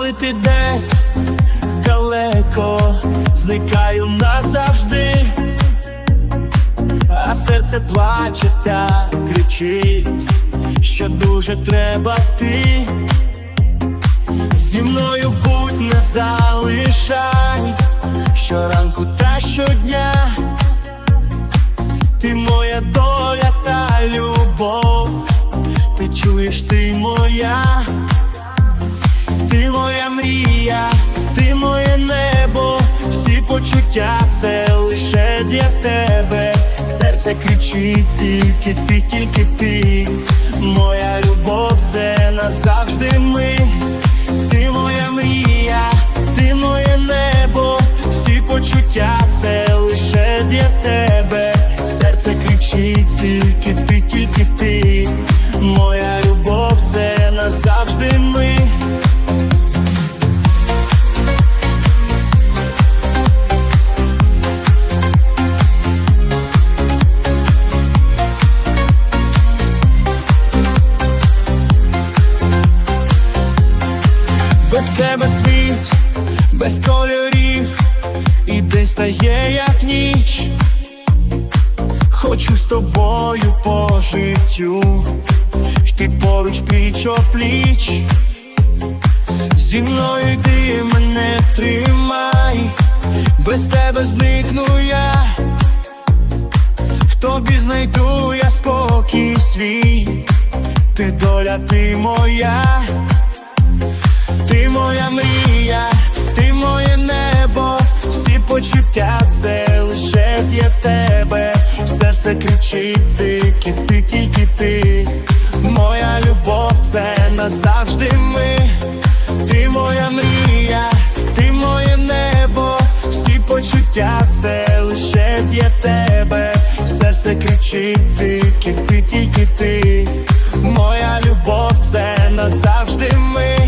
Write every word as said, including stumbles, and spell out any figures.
коли ти десь далеко, зникаю назавжди, а серце плаче та кричить, що дуже треба ти. Зі мною будь, не залишай, щоранку та щодня. Ти моя доля та любов, ти чуєш, ти моя. Ти моя мрія, ти моє небо, всі почуття це лише для тебе. Серце кричить, тільки ти, тільки ти. Моя любов це назавжди ми. Ти моя мрія, ти моє небо, всі почуття це лише для тебе. Серце кричить, тільки ти, тільки ти. Моя любов це назавжди ми. Без тебе світ, без кольорів, і десь стає як ніч. Хочу з тобою по життю йти поруч, пліч-о-пліч. Зі мною йди, мене тримай, без тебе зникну я. В тобі знайду я спокій свій, ти доля, ти моя. Ти моя мрія, ти моє небо, всі почуття це лише для тебе. Серце кричить, тільки ти, тільки ти. Моя любов це назавжди ми. Ти моя мрія, ти моє небо, всі почуття це лише для тебе. Серце кричить, тільки ти, тільки ти. Моя любов це назавжди ми.